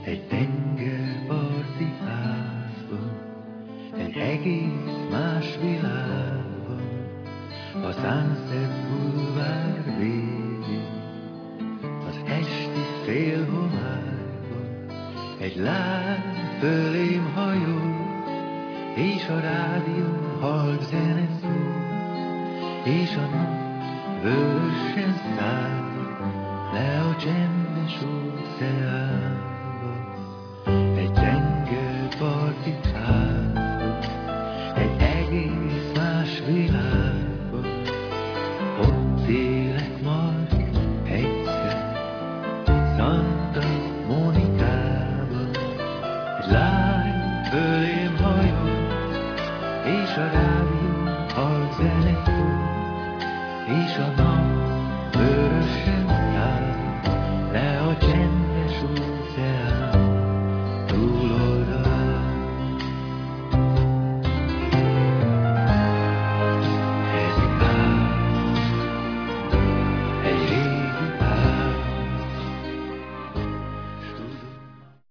Egy tengerparti házban, egy egész más világban, a Sunset Boulevard végén, az esti félhomályban, egy lány fölém hajol, és a rádió halk zene szól, és a nap vörösen száll le a csendes óceánba. Egy tengerparti házban, egy egész más világban, ott élek majd egyszer Santa Monicában. Egy lány fölém hajol, és a rádió halk zene szól, és a nap vörösen